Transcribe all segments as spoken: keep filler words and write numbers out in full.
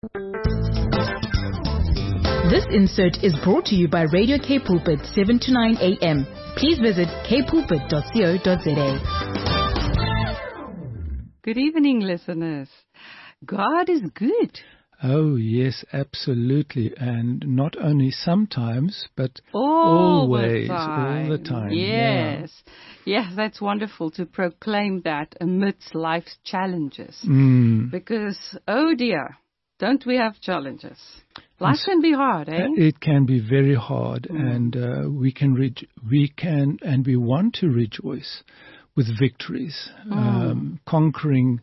This insert is brought to you by Radio K Pulpit, seven to nine a.m. Please visit k pulpit dot co dot za. Good evening, listeners. God is good. Oh, yes, absolutely. And not only sometimes, but all always, the time. all the time. Yes. Yeah. Yes, that's wonderful to proclaim that amidst life's challenges. Mm. Because, oh dear, don't we have challenges? Life can be hard, eh? It can be very hard, mm. and uh, we can re- we can and we want to rejoice with victories, mm. um, conquering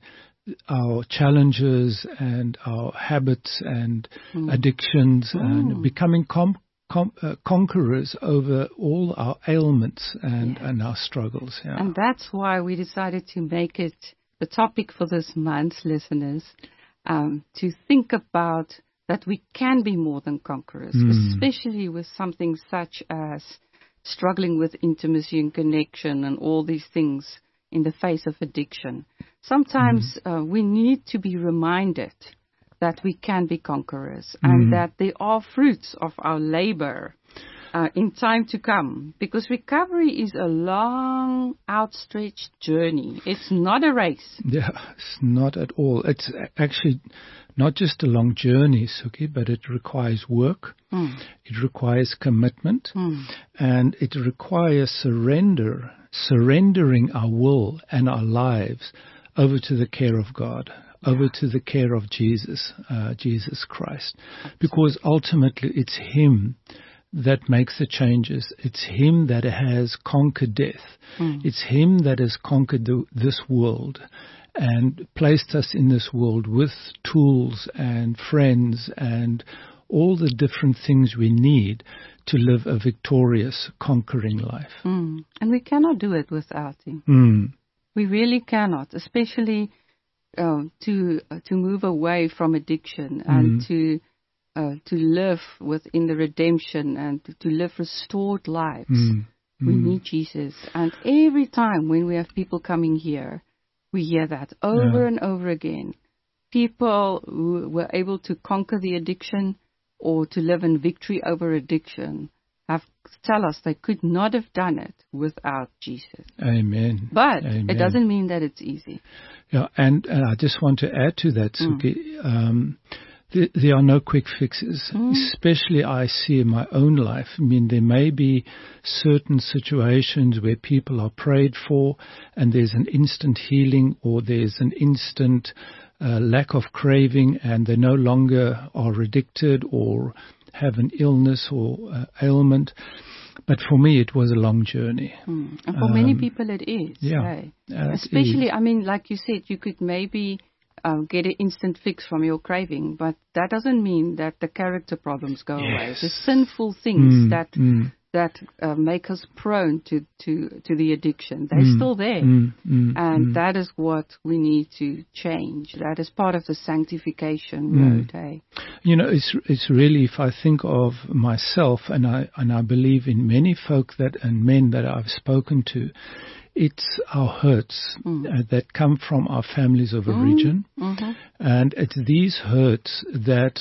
our challenges and our habits and mm. addictions, mm. and becoming com- com- uh, conquerors over all our ailments and, yes. and our struggles. Yeah. And that's why we decided to make it the topic for this month, listeners, um, to think about that we can be more than conquerors, mm. especially with something such as struggling with intimacy and connection and all these things in the face of addiction. Sometimes mm. uh, we need to be reminded that we can be conquerors mm. and that there are fruits of our labor uh, in time to come, because recovery is a long, outstretched journey. It's not a race. Yeah, it's not at all. It's actually not just a long journey, Suki, but it requires work, mm. it requires commitment, mm. and it requires surrender, surrendering our will and our lives over to the care of God, yeah. over to the care of Jesus, uh, Jesus Christ. Absolutely. Because ultimately it's Him that makes the changes. It's Him that has conquered death. Mm. It's Him that has conquered the, this world and placed us in this world with tools and friends and all the different things we need to live a victorious, conquering life. Mm. And we cannot do it without Him. Mm. We really cannot, especially uh, to uh, to move away from addiction and mm. to uh, to live within the redemption and to, to live restored lives. Mm. We mm. need Jesus. And every time when we have people coming here, we hear that over yeah. and over again. People who were able to conquer the addiction or to live in victory over addiction have tell us they could not have done it without Jesus. Amen. But Amen. It doesn't mean that it's easy. Yeah, and, and I just want to add to that, Suki, mm. um, there, there are no quick fixes. Mm. Especially I see in my own life. I mean, there may be certain situations where people are prayed for and there's an instant healing or there's an instant uh, lack of craving and they no longer are addicted or have an illness or uh, ailment. But for me, it was a long journey. Mm. And for um, many people, it is. Yeah. Right? Uh, Especially, I mean, like you said, you could maybe um, get an instant fix from your craving, but that doesn't mean that the character problems go yes. away. The sinful things mm, that mm. that uh, make us prone to, to, to the addiction, they're mm, still there. Mm, mm, and mm. that is what we need to change. That is part of the sanctification mm. road. Hey? You know, it's it's really, if I think of myself, and I and I believe in many folk that and men that I've spoken to, it's our hurts mm. uh, that come from our families of origin, mm. mm-hmm. and it's these hurts that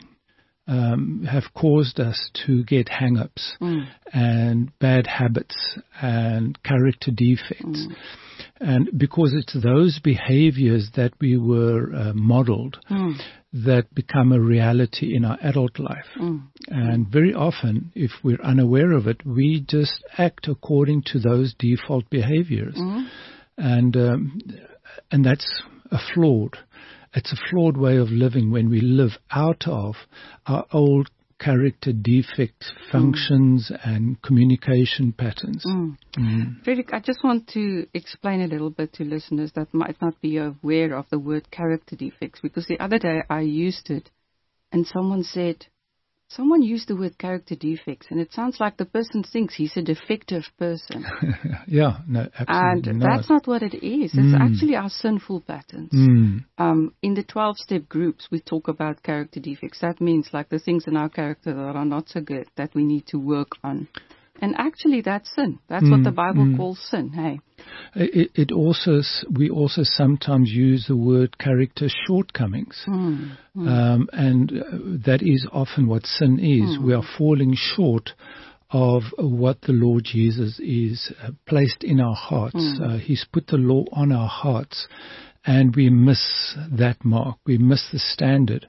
Um, have caused us to get hang-ups mm. and bad habits and character defects. Mm. And because it's those behaviors that we were uh, modeled mm. that become a reality in our adult life. Mm. And very often, if we're unaware of it, we just act according to those default behaviors. Mm. And um, and that's a flawed It's a flawed way of living when we live out of our old character defect functions mm. and communication patterns. Mm. Mm. Frederick, I just want to explain a little bit to listeners that might not be aware of the word character defects, because the other day I used it and someone said, someone used the word character defects, and it sounds like the person thinks he's a defective person. yeah, no, absolutely And not. that's not what it is. It's mm. actually our sinful patterns. Mm. Um, in the twelve-step groups, we talk about character defects. That means like the things in our character that are not so good, that we need to work on And actually, that's sin. That's mm, what the Bible mm. calls sin. Hey. It, it also, we also sometimes use the word character shortcomings. Mm, mm. Um, and that is often what sin is. Mm. We are falling short of what the Lord Jesus is uh, placed in our hearts. Mm. Uh, he's put the law on our hearts, and we miss that mark. We miss the standard.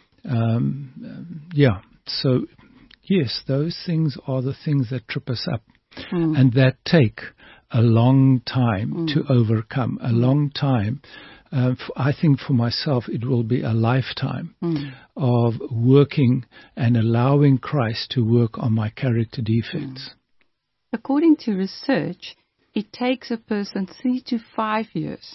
Um, yeah, so yes, those things are the things that trip us up, mm. and that take a long time mm. to overcome, a long time. Uh, f- I think for myself it will be a lifetime mm. of working and allowing Christ to work on my character defects. Mm. According to research, it takes a person three to five years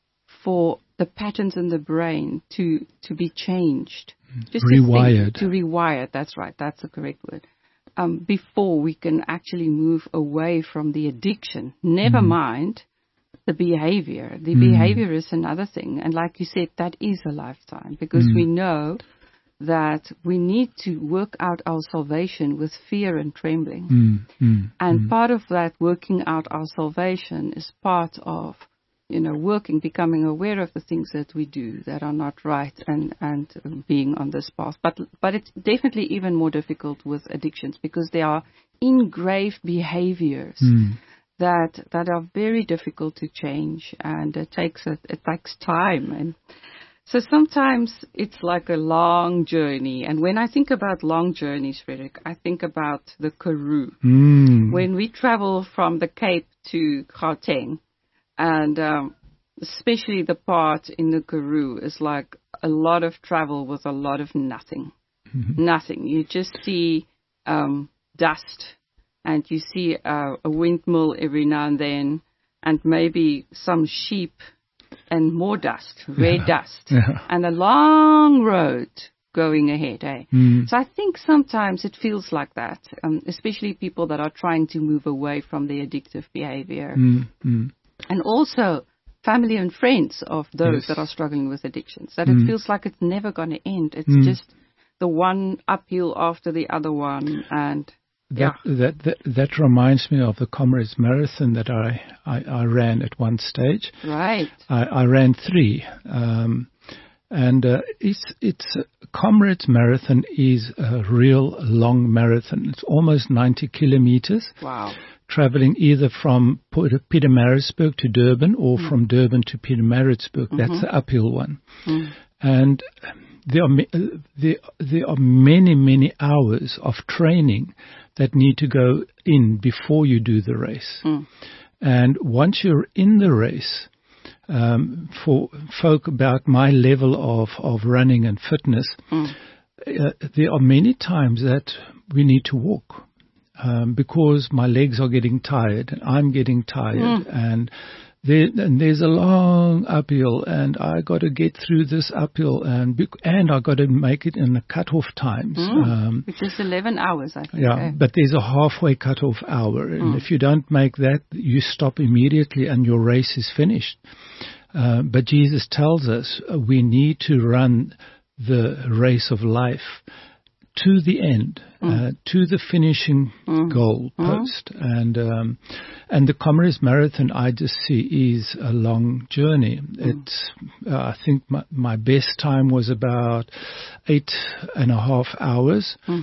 for the patterns in the brain to, to be changed. Just rewired. To, think, to rewire, that's right, that's the correct word. Um, before we can actually move away from the addiction. Never mm. mind the behavior. The mm. behavior is another thing. And like you said, that is a lifetime, because mm. we know that we need to work out our salvation with fear and trembling. Mm. Mm. And mm. part of that working out our salvation is part of, you know, working, becoming aware of the things that we do that are not right, and, and being on this path. But but it's definitely even more difficult with addictions, because there are engraved behaviors mm. that that are very difficult to change, and it takes a, it takes time. And so sometimes it's like a long journey. And when I think about long journeys, Frederick, I think about the Karoo. Mm. When we travel from the Cape to Gauteng, and um, especially the part in the Karoo is like a lot of travel with a lot of nothing. Mm-hmm. Nothing. You just see um, dust, and you see uh, a windmill every now and then, and maybe some sheep, and more dust, red yeah. dust, yeah. and a long road going ahead. Eh? Mm. So I think sometimes it feels like that, um, especially people that are trying to move away from the addictive behavior. Mm. Mm. And also family and friends of those yes. that are struggling with addictions, that mm. it feels like it's never going to end. It's mm. just the one uphill after the other one. And that, yeah. that, that, that reminds me of the Comrades Marathon that I, I, I ran at one stage. Right. I, I ran three. Um, and uh, it's, it's uh, Comrades Marathon is a real long marathon. It's almost ninety kilometers. Wow. Traveling either from Pietermaritzburg to Durban or mm. from Durban to Pietermaritzburg. Mm-hmm. That's the uphill one. Mm. And there are, there, there are many, many hours of training that need to go in before you do the race. Mm. And once you're in the race, um, for folk about my level of, of running and fitness, mm. uh, there are many times that we need to walk. Um, because my legs are getting tired and I'm getting tired mm. and, there, and there's a long uphill and I got to get through this uphill and and I got to make it in the cutoff times. Mm. Um, Which is eleven hours, I think. Yeah, eh? But there's a halfway cutoff hour and mm. if you don't make that, you stop immediately and your race is finished. Uh, but Jesus tells us uh, we need to run the race of life to the end, mm. uh, to the finishing mm. goal post. Mm. And um, and the Comrades Marathon, I just see, is a long journey. Mm. It's, uh, I think my, my best time was about eight and a half hours. Mm.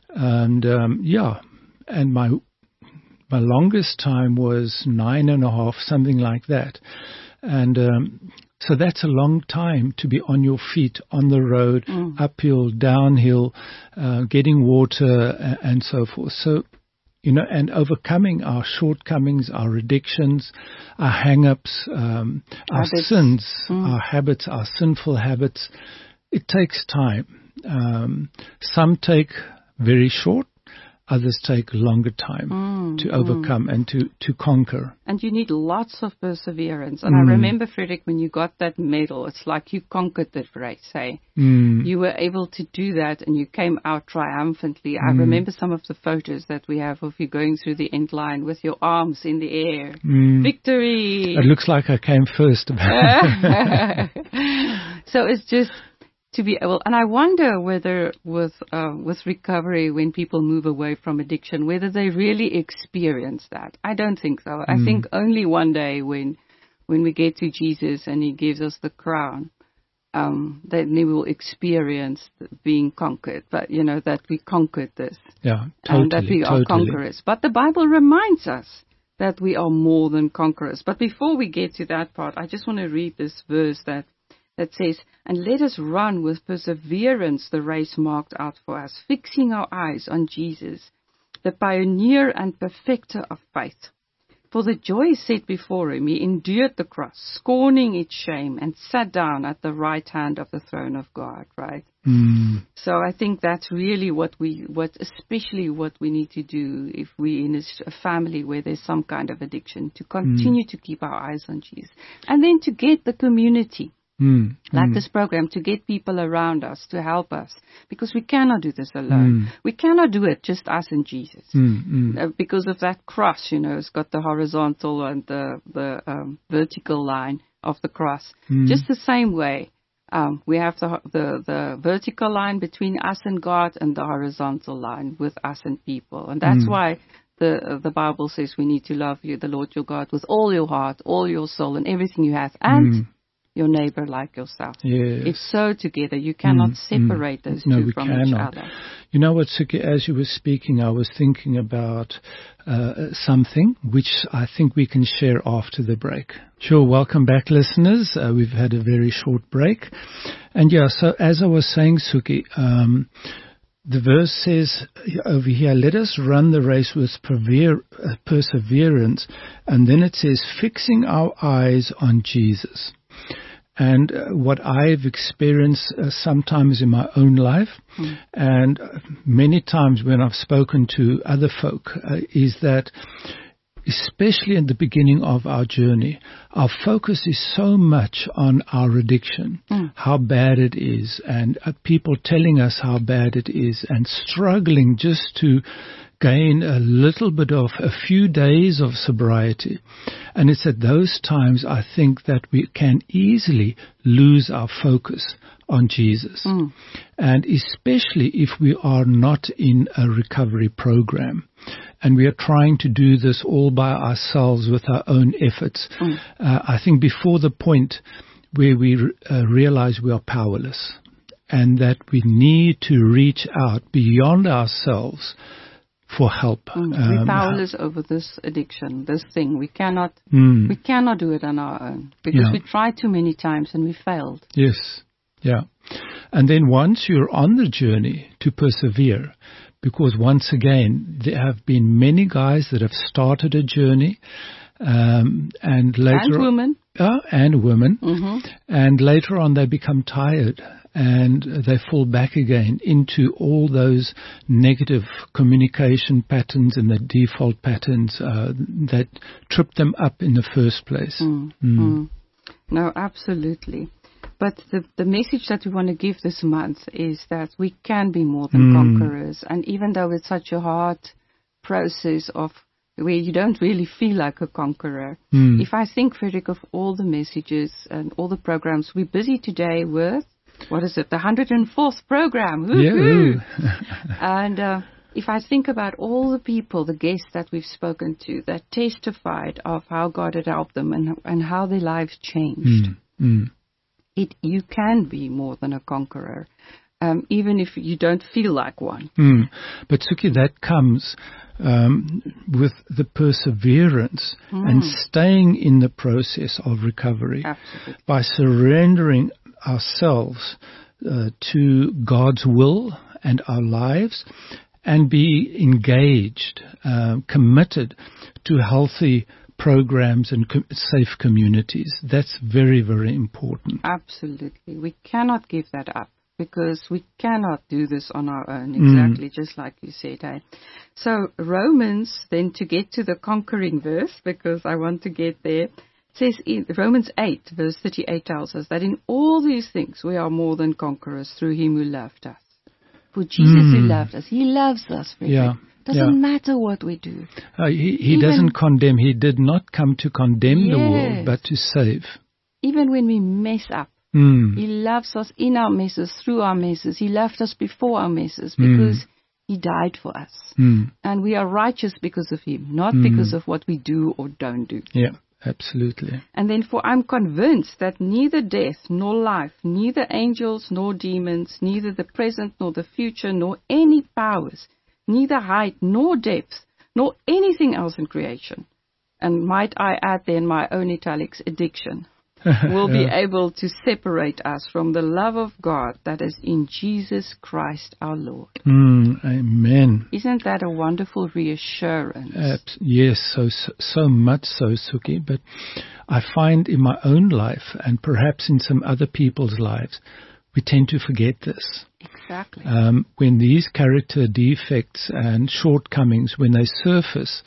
And um, yeah, and my my longest time was nine and a half, something like that. And um, so that's a long time to be on your feet, on the road, mm. uphill, downhill, uh, getting water, uh, and so forth. So, you know, and overcoming our shortcomings, our addictions, our hang-ups, um, our sins, mm. our habits, our sinful habits. It takes time. Um, some take very short. Others take a longer time mm, to overcome mm. and to, to conquer. And you need lots of perseverance. And mm. I remember, Frederick, when you got that medal, it's like you conquered the race, eh? Mm. You were able to do that and you came out triumphantly. Mm. I remember some of the photos that we have of you going through the end line with your arms in the air. Mm. Victory! It looks like I came first. So it's just... to be able, and I wonder whether with uh, with recovery, when people move away from addiction, whether they really experience that. I don't think so. Mm. I think only one day when when we get to Jesus and He gives us the crown, um, then we will experience being conquered. But you know that we conquered this, yeah, totally, and that we totally. are conquerors. But the Bible reminds us that we are more than conquerors. But before we get to that part, I just want to read this verse that. That says, and let us run with perseverance the race marked out for us, fixing our eyes on Jesus, the pioneer and perfecter of faith. For the joy set before Him, He endured the cross, scorning its shame, and sat down at the right hand of the throne of God, right? Mm. So I think that's really what we, what especially what we need to do if we're in a family where there's some kind of addiction, to continue mm. to keep our eyes on Jesus. And then to get the community. Mm, like mm. this program, to get people around us to help us, because we cannot do this alone. Mm. We cannot do it just us and Jesus, mm, mm. Uh, because of that cross. You know, it's got the horizontal and the the um, vertical line of the cross. Mm. Just the same way, um, we have the, the the vertical line between us and God, and the horizontal line with us and people, and that's mm. why. The, uh, the Bible says we need to love you, the Lord your God, with all your heart, all your soul, and everything you have, and mm. your neighbor like yourself. Yes. It's so together. You cannot mm, separate mm. those no, two we from cannot. each other. You know what, Suki, as you were speaking, I was thinking about uh, something which I think we can share after the break. Sure, welcome back, listeners. Uh, we've had a very short break. And yeah, so as I was saying, Suki, um, the verse says over here, let us run the race with perseverance. And then it says, fixing our eyes on Jesus. And uh, what I've experienced uh, sometimes in my own life, mm. and uh, many times when I've spoken to other folk, uh, is that especially at the beginning of our journey, our focus is so much on our addiction, mm. how bad it is, and uh, people telling us how bad it is, and struggling just to gain a little bit of a few days of sobriety. And it's at those times, I think, that we can easily lose our focus on Jesus. Mm. And especially if we are not in a recovery program and we are trying to do this all by ourselves with our own efforts. Mm. Uh, I think before the point where we uh, realize we are powerless and that we need to reach out beyond ourselves for help. Mm, we're um, powerless over this addiction, this thing. We cannot, mm. we cannot do it on our own because yeah. we tried too many times and we failed. Yes, yeah. And then once you're on the journey, to persevere, because once again, there have been many guys that have started a journey, um, and later and women, uh, and women, mm-hmm. and later on they become tired. And they fall back again into all those negative communication patterns and the default patterns uh, that trip them up in the first place. Mm. Mm. Mm. No, absolutely. But the, the message that we want to give this month is that we can be more than mm. conquerors. And even though it's such a hard process of where you don't really feel like a conqueror, mm. if I think, Frederick, of all the messages and all the programs we're busy today with, what is it, the one hundred fourth program? Yeah. And uh, if I think about all the people, the guests that we've spoken to, that testified of how God had helped them and, and how their lives changed, mm. Mm. it you can be more than a conqueror, um, even if you don't feel like one. Mm. But Suki, that comes um, with the perseverance mm. and staying in the process of recovery. Absolutely. By surrendering ourselves uh, to God's will and our lives, and be engaged, uh, committed to healthy programs and co- safe communities. That's very, very important. Absolutely. We cannot give that up because we cannot do this on our own, exactly, mm. just like you said. Eh? So Romans, then to get to the conquering verse, because I want to get there, it says in Romans eight, verse thirty-eight tells us that in all these things we are more than conquerors through Him who loved us. For Jesus mm. who loved us, He loves us. Really. Yeah. Doesn't yeah. matter what we do. Uh, he he doesn't condemn. He did not come to condemn yes. the world, but to save. Even when we mess up, Mm. He loves us in our messes, through our messes. He loved us before our messes because mm. He died for us. Mm. And we are righteous because of Him, not Mm. because of what we do or don't do. Yeah, absolutely. And then, for I'm convinced that neither death nor life, neither angels nor demons, neither the present nor the future, nor any powers, neither height nor depth, nor anything else in creation, and might I add then my own italics, addiction, will be Yeah. able to separate us from the love of God that is in Jesus Christ our Lord. Mm, amen. Isn't that a wonderful reassurance? Abs- yes, so, so so much so, Suki. But I find in my own life, and perhaps in some other people's lives, we tend to forget this. Exactly. Um, when these character defects and shortcomings, when they surface,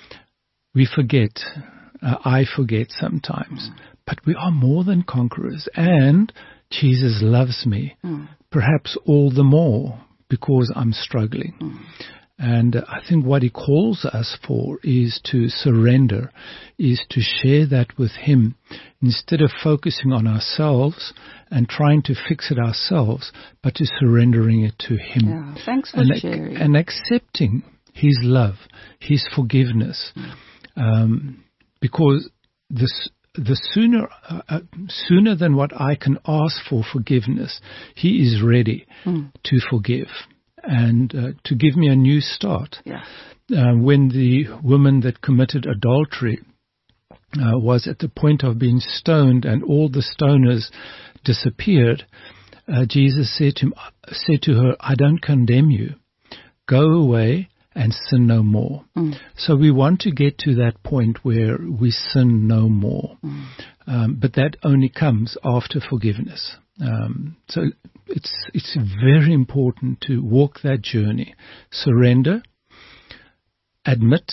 we forget. Uh, I forget sometimes. Mm. But we are more than conquerors, and Jesus loves me, mm. perhaps all the more because I'm struggling. Mm. And uh, I think what He calls us for is to surrender, is to share that with Him instead of focusing on ourselves and trying to fix it ourselves, but to surrendering it to Him. Yeah, thanks for and, sharing. And accepting His love, His forgiveness, mm. um, because this. The sooner, uh, uh, sooner than what I can ask for forgiveness, He is ready mm. to forgive and uh, to give me a new start. Yeah. Uh, when the woman that committed adultery uh, was at the point of being stoned and all the stoners disappeared, uh, Jesus said to, said to her, I don't condemn you. Go away and sin no more. Mm. So we want to get to that point where we sin no more. Mm. Um, but that only comes after forgiveness. Um, so it's it's very important to walk that journey. Surrender, admit,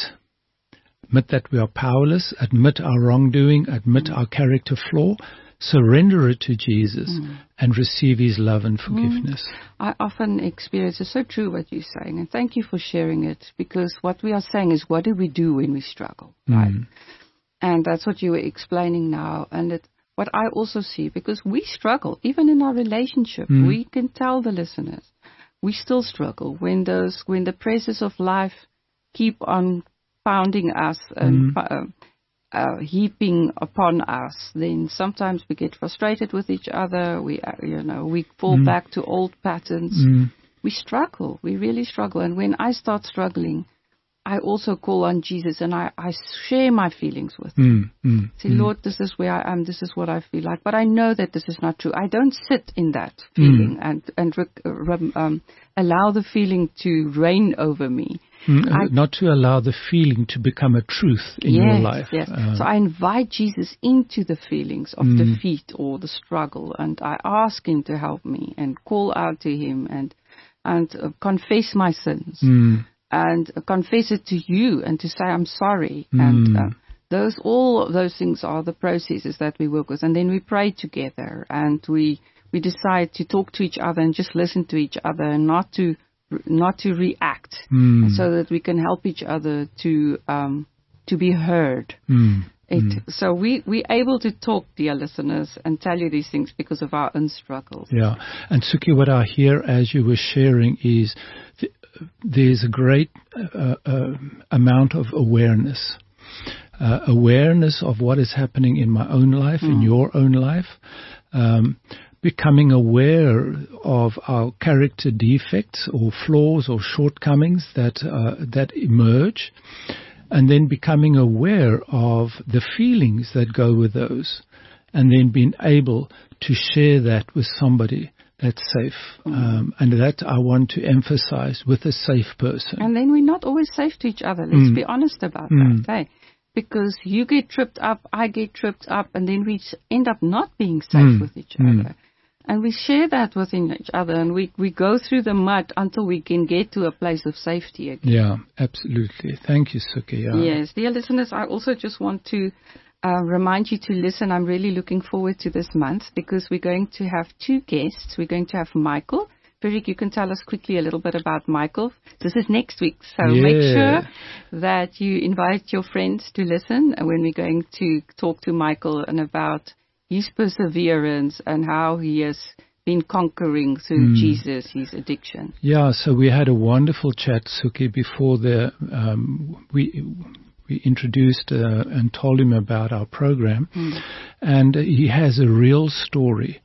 admit that we are powerless, admit our wrongdoing, admit mm. our character flaw, surrender it to Jesus mm. and receive His love and forgiveness. Mm. I often experience, it's so true what you're saying, and thank you for sharing it, because what we are saying is, what do we do when we struggle, right? Mm. And that's what you were explaining now. And it, what I also see, because we struggle, even in our relationship, mm. we can tell the listeners, we still struggle when those, when the pressures of life keep on pounding us and mm. uh, Uh, heaping upon us, then sometimes we get frustrated with each other. We, uh, you know, we fall mm. back to old patterns. Mm. We struggle. We really struggle. And when I start struggling, I also call on Jesus and I, I share my feelings with Him. Mm. Mm. Say, Lord, this is where I am. This is what I feel like. But I know that this is not true. I don't sit in that feeling mm. and and re- um, allow the feeling to reign over me. Mm, I, not to allow the feeling to become a truth in yes, your life. Yes. Uh, so I invite Jesus into the feelings of mm. defeat or the struggle, and I ask Him to help me and call out to Him and and uh, confess my sins mm. and uh, confess it to you and to say I'm sorry. Mm. And uh, those all of those things are the processes that we work with, and then we pray together and we we decide to talk to each other and just listen to each other and not to. not to react, mm. so that we can help each other to um, to be heard. Mm. It, mm. So we, we're able to talk, dear listeners, and tell you these things because of our own struggles. Yeah. And Suki, what I hear as you were sharing is th- there's a great uh, uh, amount of awareness. Uh, awareness of what is happening in my own life, mm. in your own life. Um, becoming aware of our character defects or flaws or shortcomings that uh, that emerge, and then becoming aware of the feelings that go with those, and then being able to share that with somebody that's safe. Mm. Um, and that I want to emphasize, with a safe person. And then we're not always safe to each other. Let's mm. be honest about mm. that. Hey? Because you get tripped up, I get tripped up, and then we end up not being safe mm. with each other. Mm. And we share that within each other, and we, we go through the mud until we can get to a place of safety again. Yeah, absolutely. Thank you, Suki. Yeah. Yes. Dear listeners, I also just want to uh, remind you to listen. I'm really looking forward to this month because we're going to have two guests. We're going to have Michael. Frederick, you can tell us quickly a little bit about Michael. This is next week, so yeah. make sure that you invite your friends to listen when we're going to talk to Michael and about his perseverance and how he has been conquering through mm. Jesus his addiction. Yeah, so we had a wonderful chat, Suki, before the um, we we introduced uh, and told him about our program, mm. and he has a real story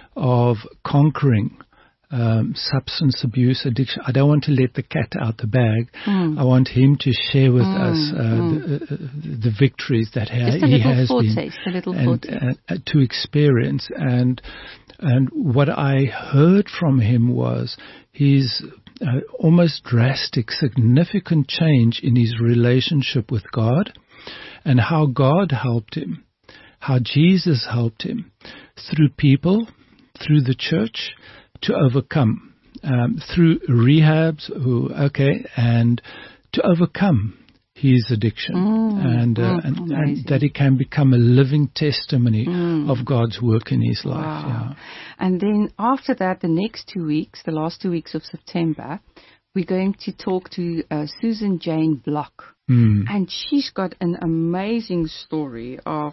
of conquering Um, substance abuse addiction. I don't want to let the cat out the bag. Mm. I want him to share with mm. us uh, mm. the, uh, the victories that ha- Just a he little has foretaste, been a little and, foretaste. uh, to experience. And and what I heard from him was his uh, almost drastic, significant change in his relationship with God, and how God helped him, how Jesus helped him through people, through the church, to overcome, um, through rehabs, who, okay, and to overcome his addiction, mm, and, uh, mm, and, and that he can become a living testimony mm. of God's work in his life. Wow. Yeah. And then after that, the next two weeks, the last two weeks of September, we're going to talk to uh, Susan Jane Block, mm. and she's got an amazing story of,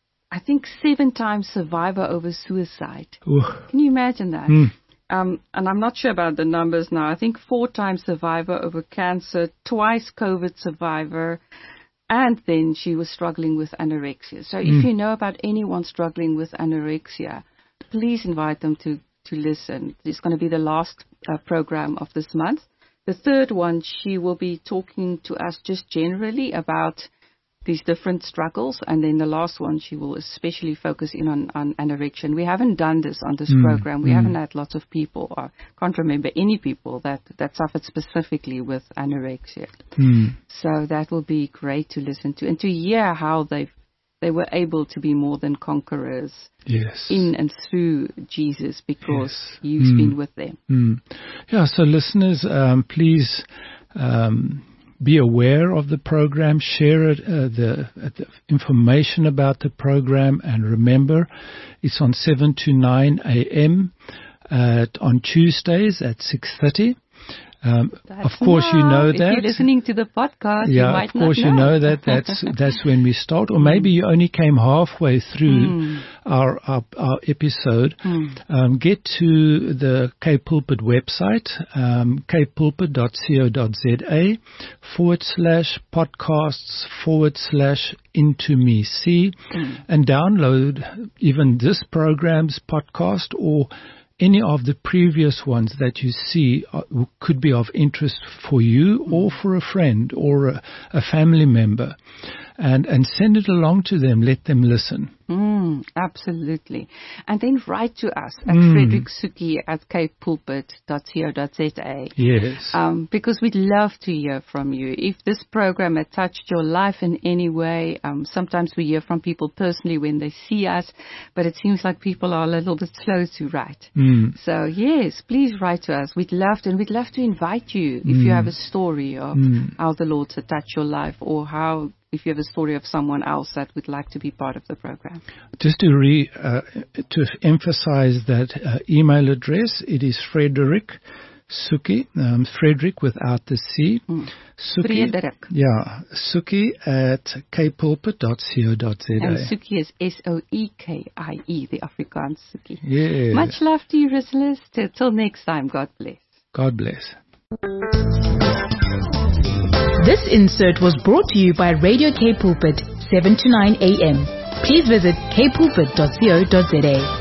I think, seven times survivor over suicide. Ooh. Can you imagine that? Mm. Um, and I'm not sure about the numbers now. I think four times survivor over cancer, twice COVID survivor, and then she was struggling with anorexia. So mm. if you know about anyone struggling with anorexia, please invite them to, to listen. It's going to be the last uh, program of this month. The third one, she will be talking to us just generally about these different struggles, and then the last one, she will especially focus in on, on anorexia. We haven't done this on this mm, program. We mm. haven't had lots of people, I can't remember any people that, that suffered specifically with anorexia. Mm. So that will be great to listen to and to hear how they they were able to be more than conquerors yes. in and through Jesus, because yes. He's mm. been with them. Mm. Yeah, so listeners, um, please Um, be aware of the program, share it, uh, the, uh, the information about the program, and remember, it's on seven to nine a.m. Uh, on Tuesdays at six thirty. Um, of course, now, you know that. If you're listening to the podcast, yeah, you might of course, not know. you know that. That's that's when we start, or maybe you only came halfway through mm. our, our our episode. Mm. Um, get to the K Pulpit website, um, kpulpit.co.za forward slash podcasts forward slash into me see, mm. and download even this program's podcast or any of the previous ones that you see uh, could be of interest for you or for a friend or a, a family member, and, and send it along to them. Let them listen. Mm, absolutely. And then write to us at mm. Frederick Suki at k pulpit dot co dot za. Yes. Um, because we'd love to hear from you. If this program had touched your life in any way, um, sometimes we hear from people personally when they see us, but it seems like people are a little bit slow to write. Mm. So, yes, please write to us. We'd love to, and we'd love to invite you if mm. you have a story of mm. how the Lord's had touched your life, or how if you have a story of someone else that would like to be part of the program. Just to re, uh, to emphasize that uh, email address, it is Frederick Suki, um, Frederick without the C. Mm. Suki, Frederick. Yeah, Suki at k pulpit dot co dot za. And Suki is S O E K I E, the Afrikaans Suki. Yeah. Much love to you, listeners. Till, till next time, God bless. God bless. This insert was brought to you by Radio K Pulpit, seven to nine a.m. Please visit k pulpit dot co dot za.